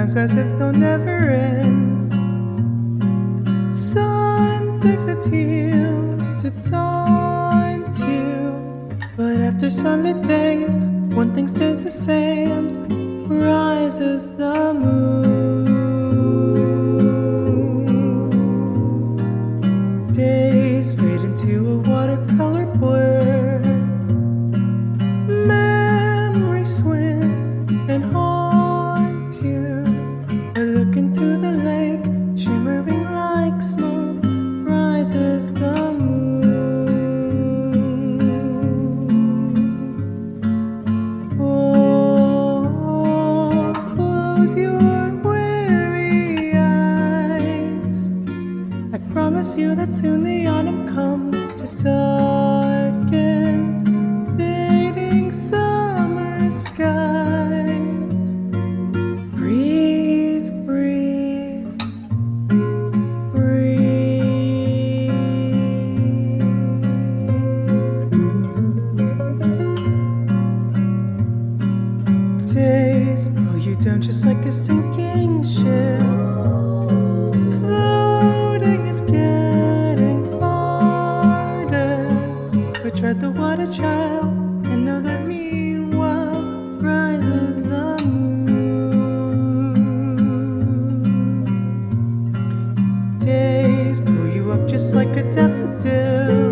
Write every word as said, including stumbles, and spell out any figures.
sounds as if they'll never end. Sun digs its heels to taunt you, but after sunlit days, one thing stays the same. Rises the moon. Days fade into a watercolor blur. Memories swim and haunt you. I look into the lake, shimmering like smoke. Rises the moon. Oh, close your weary eyes. I promise you that soon the autumn comes to darken fading summer skies. Breathe, breathe, breathe. Days pull you down just like a sinking ship. Floating is getting harder. But tread the water, child, and know that meanwhile rises the moon. Days pull you up just like a daffodil.